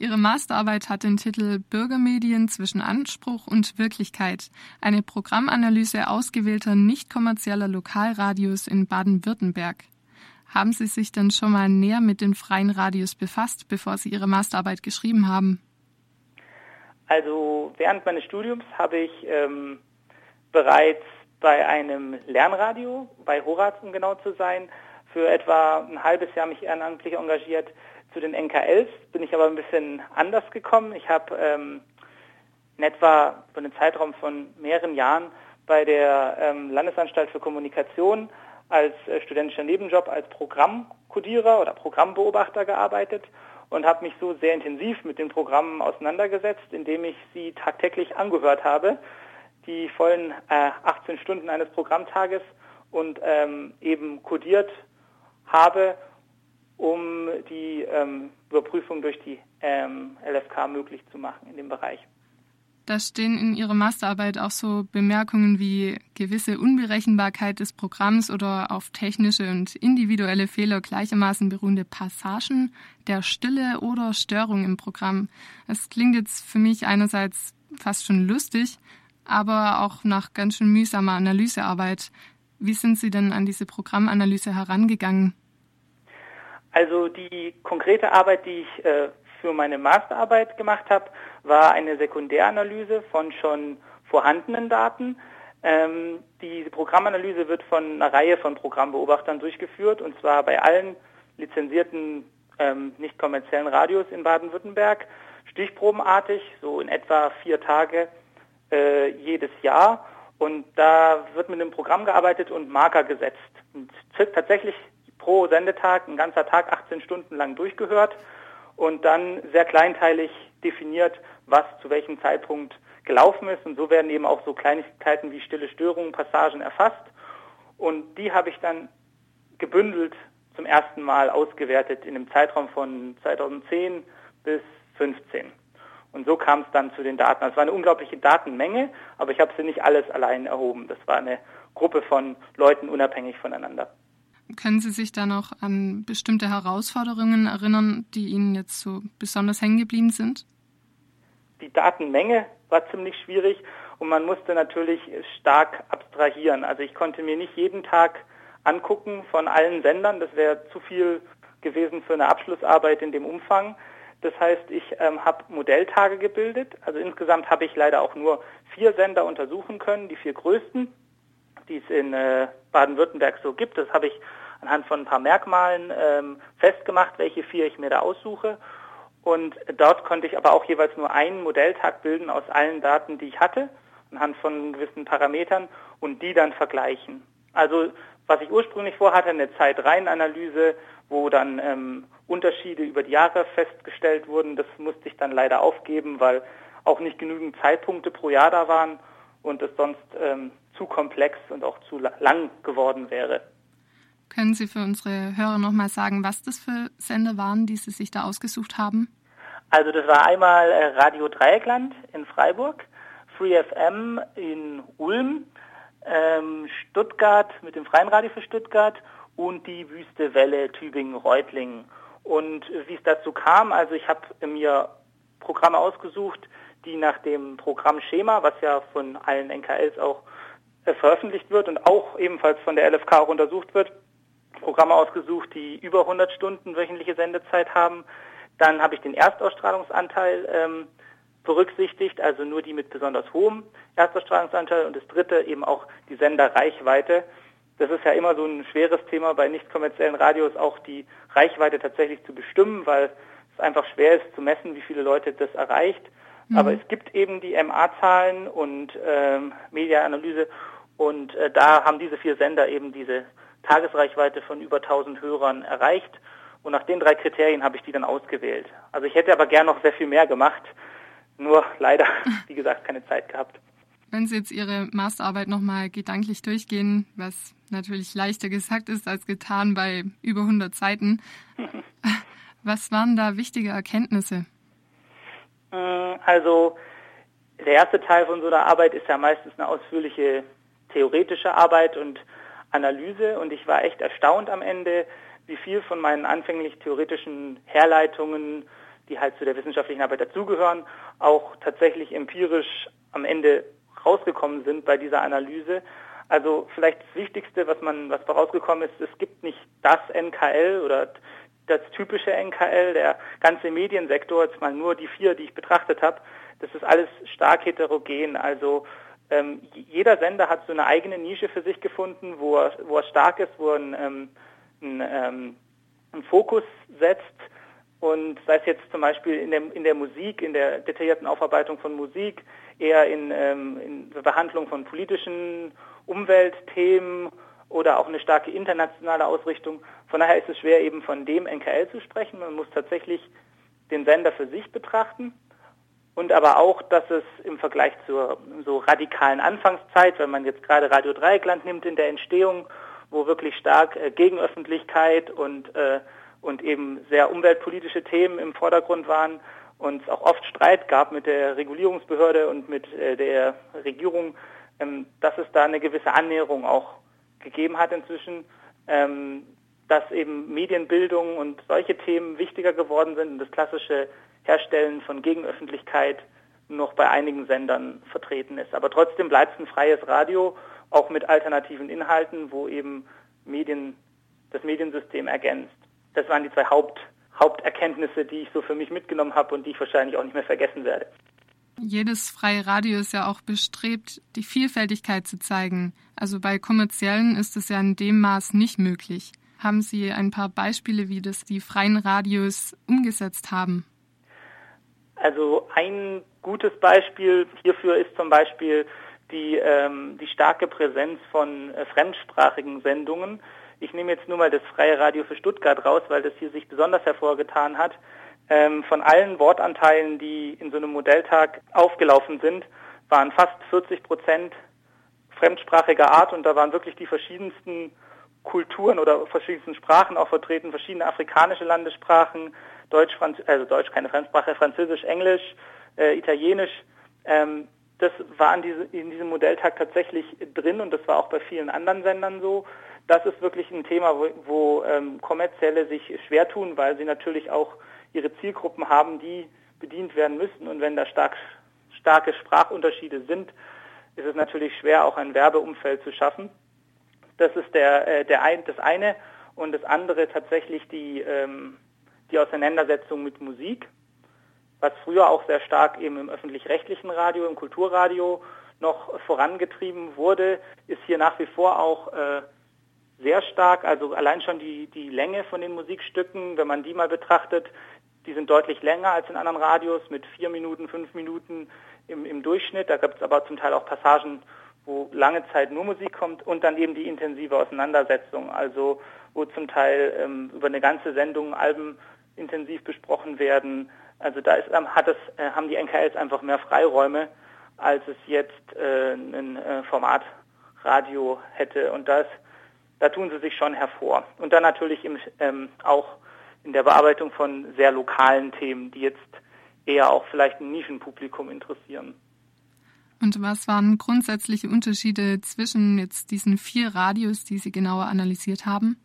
Ihre Masterarbeit hat den Titel Bürgermedien zwischen Anspruch und Wirklichkeit. Eine Programmanalyse ausgewählter nicht kommerzieller Lokalradios in Baden-Württemberg. Haben Sie sich denn schon mal näher mit den freien Radios befasst, bevor Sie Ihre Masterarbeit geschrieben haben? Also während meines Studiums habe ich bereits bei einem Lernradio, bei Horaz, um genau zu sein, für etwa ein halbes Jahr mich ehrenamtlich engagiert. Zu den NKLs bin ich aber ein bisschen anders gekommen. Ich habe in etwa für einen Zeitraum von mehreren Jahren bei der Landesanstalt für Kommunikation als studentischer Nebenjob als Programmkodierer oder Programmbeobachter gearbeitet und habe mich so sehr intensiv mit den Programmen auseinandergesetzt, indem ich sie tagtäglich angehört habe, die vollen 18 Stunden eines Programmtages und eben kodiert habe, um die Überprüfung durch die LFK möglich zu machen in dem Bereich. Da stehen in Ihrer Masterarbeit auch so Bemerkungen wie gewisse Unberechenbarkeit des Programms oder auf technische und individuelle Fehler gleichermaßen beruhende Passagen der Stille oder Störung im Programm. Es klingt jetzt für mich einerseits fast schon lustig, aber auch nach ganz schön mühsamer Analysearbeit. Wie sind Sie denn an diese Programmanalyse herangegangen? Also die konkrete Arbeit, die ich für meine Masterarbeit gemacht habe, war eine Sekundäranalyse von schon vorhandenen Daten. Diese Programmanalyse wird von einer Reihe von Programmbeobachtern durchgeführt, und zwar bei allen lizenzierten nicht kommerziellen Radios in Baden-Württemberg, stichprobenartig, so in etwa 4 Tage jedes Jahr. Und da wird mit einem Programm gearbeitet und Marker gesetzt. Und tatsächlich pro Sendetag, ein ganzer Tag, 18 Stunden lang durchgehört und dann sehr kleinteilig definiert, was zu welchem Zeitpunkt gelaufen ist. Und so werden eben auch so Kleinigkeiten wie stille Störungen, Passagen erfasst. Und die habe ich dann gebündelt zum ersten Mal ausgewertet in einem Zeitraum von 2010 bis 2015. Und so kam es dann zu den Daten. Es war eine unglaubliche Datenmenge, aber ich habe sie nicht alles allein erhoben. Das war eine Gruppe von Leuten unabhängig voneinander. Können Sie sich da noch an bestimmte Herausforderungen erinnern, die Ihnen jetzt so besonders hängen geblieben sind? Die Datenmenge war ziemlich schwierig und man musste natürlich stark abstrahieren. Also ich konnte mir nicht jeden Tag angucken von allen Sendern. Das wäre zu viel gewesen für eine Abschlussarbeit in dem Umfang. Das heißt, ich habe Modelltage gebildet. Also insgesamt habe ich leider auch nur 4 Sender untersuchen können, die 4 größten, die es in Baden-Württemberg so gibt. Das habe ich anhand von ein paar Merkmalen festgemacht, welche 4 ich mir da aussuche. Und dort konnte ich aber auch jeweils nur einen Modelltag bilden aus allen Daten, die ich hatte, anhand von gewissen Parametern und die dann vergleichen. Also was ich ursprünglich vorhatte, eine Zeitreihenanalyse, wo dann Unterschiede über die Jahre festgestellt wurden, das musste ich dann leider aufgeben, weil auch nicht genügend Zeitpunkte pro Jahr da waren und es sonst zu komplex und auch zu lang geworden wäre. Können Sie für unsere Hörer nochmal sagen, was das für Sender waren, die Sie sich da ausgesucht haben? Also das war einmal Radio Dreieckland in Freiburg, Free FM in Ulm, Stuttgart mit dem Freien Radio für Stuttgart und die Wüste Welle Tübingen-Reutlingen. Und wie es dazu kam, also ich habe mir Programme ausgesucht, die nach dem Programmschema, was ja von allen NKLs auch veröffentlicht wird und auch ebenfalls von der LFK auch untersucht wird, Programme ausgesucht, die über 100 Stunden wöchentliche Sendezeit haben. Dann habe ich den Erstausstrahlungsanteil berücksichtigt, also nur die mit besonders hohem Erstausstrahlungsanteil, und das dritte eben auch die Senderreichweite. Das ist ja immer so ein schweres Thema bei nicht kommerziellen Radios, auch die Reichweite tatsächlich zu bestimmen, weil es einfach schwer ist zu messen, wie viele Leute das erreicht. Aber es gibt eben die MA-Zahlen und Mediaanalyse und da haben diese 4 Sender eben diese Tagesreichweite von über 1000 Hörern erreicht. Und nach den 3 Kriterien habe ich die dann ausgewählt. Also ich hätte aber gern noch sehr viel mehr gemacht, nur leider, wie gesagt, keine Zeit gehabt. Wenn Sie jetzt Ihre Masterarbeit nochmal gedanklich durchgehen, was natürlich leichter gesagt ist als getan bei über 100 Seiten, was waren da wichtige Erkenntnisse? Also der erste Teil von so einer Arbeit ist ja meistens eine ausführliche theoretische Arbeit und Analyse, und ich war echt erstaunt am Ende, wie viel von meinen anfänglich theoretischen Herleitungen die halt zu der wissenschaftlichen Arbeit dazugehören, auch tatsächlich empirisch am Ende rausgekommen sind bei dieser Analyse. Also vielleicht das Wichtigste, was rausgekommen ist, es gibt nicht das NKL oder das typische NKL, der ganze Mediensektor, jetzt mal nur die 4, die ich betrachtet habe, das ist alles stark heterogen. Also jeder Sender hat so eine eigene Nische für sich gefunden, wo er stark ist, wo er einen Fokus setzt. Und sei es jetzt zum Beispiel in der Musik, in der detaillierten Aufarbeitung von Musik, eher in der Behandlung von politischen Umweltthemen oder auch eine starke internationale Ausrichtung. Von daher ist es schwer, eben von dem NKL zu sprechen. Man muss tatsächlich den Sender für sich betrachten und aber auch, dass es im Vergleich zur so radikalen Anfangszeit, wenn man jetzt gerade Radio Dreieckland nimmt in der Entstehung, wo wirklich stark Gegenöffentlichkeit und eben sehr umweltpolitische Themen im Vordergrund waren und es auch oft Streit gab mit der Regulierungsbehörde und mit der Regierung, dass es da eine gewisse Annäherung auch gegeben hat inzwischen, dass eben Medienbildung und solche Themen wichtiger geworden sind und das klassische Herstellen von Gegenöffentlichkeit noch bei einigen Sendern vertreten ist. Aber trotzdem bleibt es ein freies Radio, auch mit alternativen Inhalten, wo eben das Mediensystem ergänzt. Das waren die 2 Haupterkenntnisse, die ich so für mich mitgenommen habe und die ich wahrscheinlich auch nicht mehr vergessen werde. Jedes freie Radio ist ja auch bestrebt, die Vielfältigkeit zu zeigen. Also bei kommerziellen ist es ja in dem Maß nicht möglich. Haben Sie ein paar Beispiele, wie das die freien Radios umgesetzt haben? Also ein gutes Beispiel hierfür ist zum Beispiel die starke Präsenz von fremdsprachigen Sendungen. Ich nehme jetzt nur mal das Freie Radio für Stuttgart raus, weil das hier sich besonders hervorgetan hat. Von allen Wortanteilen, die in so einem Modelltag aufgelaufen sind, waren fast 40% fremdsprachiger Art und da waren wirklich die verschiedensten Kulturen oder verschiedensten Sprachen auch vertreten, verschiedene afrikanische Landessprachen, Deutsch keine Fremdsprache, Französisch, Englisch, Italienisch. Das war in diesem Modelltag tatsächlich drin und das war auch bei vielen anderen Sendern so. Das ist wirklich ein Thema, wo Kommerzielle sich schwer tun, weil sie natürlich auch ihre Zielgruppen haben, die bedient werden müssen. Und wenn da starke Sprachunterschiede sind, ist es natürlich schwer, auch ein Werbeumfeld zu schaffen. Das ist das eine. Und das andere tatsächlich die Auseinandersetzung mit Musik, was früher auch sehr stark eben im öffentlich-rechtlichen Radio, im Kulturradio noch vorangetrieben wurde, ist hier nach wie vor auch sehr stark. Also allein schon die Länge von den Musikstücken, wenn man die mal betrachtet, die sind deutlich länger als in anderen Radios mit 4 Minuten, 5 Minuten im Durchschnitt. Da gibt es aber zum Teil auch Passagen, wo lange Zeit nur Musik kommt und dann eben die intensive Auseinandersetzung, also wo zum Teil über eine ganze Sendung Alben intensiv besprochen werden. Also da haben die NKLs einfach mehr Freiräume, als es jetzt ein Formatradio hätte. Und da tun sie sich schon hervor. Und dann natürlich auch in der Bearbeitung von sehr lokalen Themen, die jetzt eher auch vielleicht ein Nischenpublikum interessieren. Und was waren grundsätzliche Unterschiede zwischen jetzt diesen 4 Radios, die Sie genauer analysiert haben?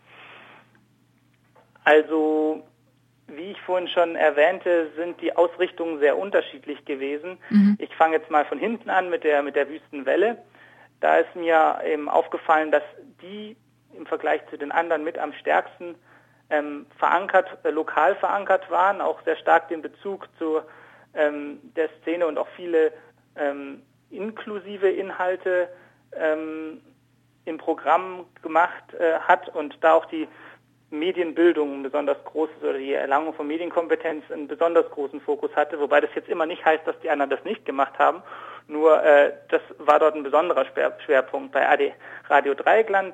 Also, wie ich vorhin schon erwähnte, sind die Ausrichtungen sehr unterschiedlich gewesen. Ich fange jetzt mal von hinten an mit der Wüstenwelle. Da ist mir eben aufgefallen, dass die im Vergleich zu den anderen mit am stärksten lokal verankert waren, auch sehr stark den Bezug zu der Szene und auch viele inklusive Inhalte im Programm gemacht hat und da auch die Medienbildung ein besonders großes oder die Erlangung von Medienkompetenz einen besonders großen Fokus hatte, wobei das jetzt immer nicht heißt, dass die anderen das nicht gemacht haben. Nur das war dort ein besonderer Schwerpunkt. Bei Radio Dreieckland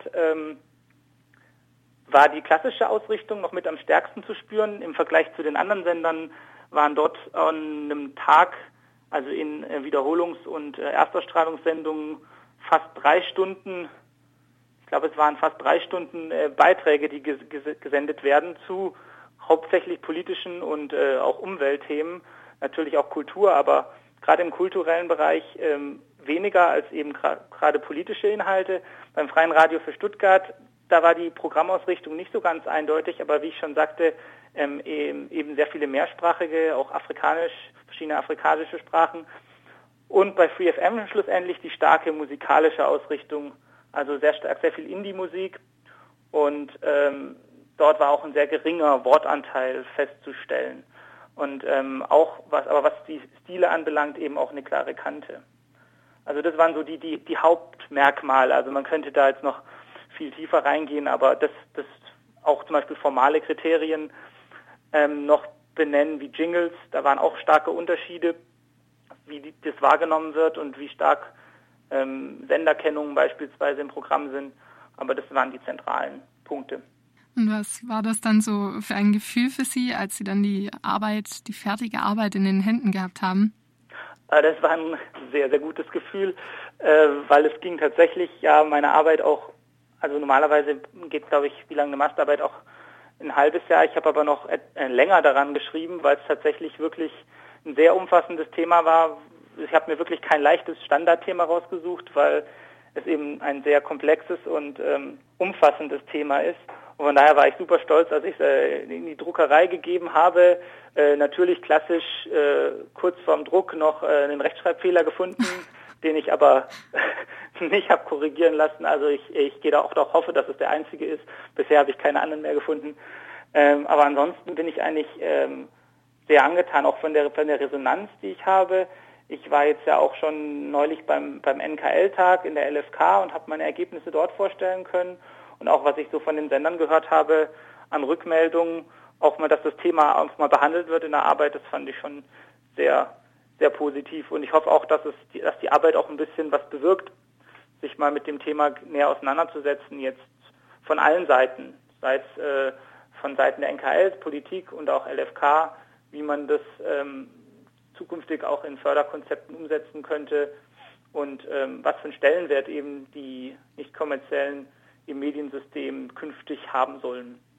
war die klassische Ausrichtung noch mit am stärksten zu spüren. Im Vergleich zu den anderen Sendern waren dort an einem Tag, also in Wiederholungs- und Erstausstrahlungssendungen, fast 3 Stunden, ich glaube es waren fast 3 Stunden Beiträge, die gesendet werden zu hauptsächlich politischen und auch Umweltthemen, natürlich auch Kultur, aber gerade im kulturellen Bereich weniger als eben gerade politische Inhalte. Beim Freien Radio für Stuttgart da war die Programmausrichtung nicht so ganz eindeutig, aber wie ich schon sagte, eben sehr viele mehrsprachige, auch verschiedene afrikanische Sprachen. Und bei FreeFM schlussendlich die starke musikalische Ausrichtung, also sehr stark, sehr viel Indie-Musik. Und dort war auch ein sehr geringer Wortanteil festzustellen. Und was die Stile anbelangt, eben auch eine klare Kante. Also das waren so die Hauptmerkmale. Also man könnte da jetzt noch viel tiefer reingehen, aber das auch zum Beispiel formale Kriterien noch benennen wie Jingles. Da waren auch starke Unterschiede, wie das wahrgenommen wird und wie stark Senderkennungen beispielsweise im Programm sind. Aber das waren die zentralen Punkte. Und was war das dann so für ein Gefühl für Sie, als Sie dann die fertige Arbeit in den Händen gehabt haben? Das war ein sehr, sehr gutes Gefühl, weil es ging tatsächlich meine Arbeit auch, also normalerweise geht, glaube ich, wie lange eine Masterarbeit auch ein halbes Jahr. Ich habe aber noch länger daran geschrieben, weil es tatsächlich wirklich ein sehr umfassendes Thema war. Ich habe mir wirklich kein leichtes Standardthema rausgesucht, weil es eben ein sehr komplexes und umfassendes Thema ist. Und von daher war ich super stolz, als ich es in die Druckerei gegeben habe. Natürlich klassisch kurz vorm Druck noch einen Rechtschreibfehler gefunden, den ich aber nicht habe korrigieren lassen. Also ich gehe da auch doch hoffe, dass es der einzige ist. Bisher habe ich keine anderen mehr gefunden. Aber ansonsten bin ich eigentlich sehr angetan, auch von der Resonanz, die ich habe. Ich war jetzt ja auch schon neulich beim NKL-Tag in der LFK und habe meine Ergebnisse dort vorstellen können. Und auch was ich so von den Sendern gehört habe an Rückmeldungen, auch mal, dass das Thema auch mal behandelt wird in der Arbeit, das fand ich schon sehr, sehr positiv. Und ich hoffe auch, dass die Arbeit auch ein bisschen was bewirkt, sich mal mit dem Thema näher auseinanderzusetzen, jetzt von allen Seiten, sei es von Seiten der NKL, Politik und auch LFK, wie man das zukünftig auch in Förderkonzepten umsetzen könnte und was für einen Stellenwert eben die nicht kommerziellen im Mediensystem künftig haben sollen.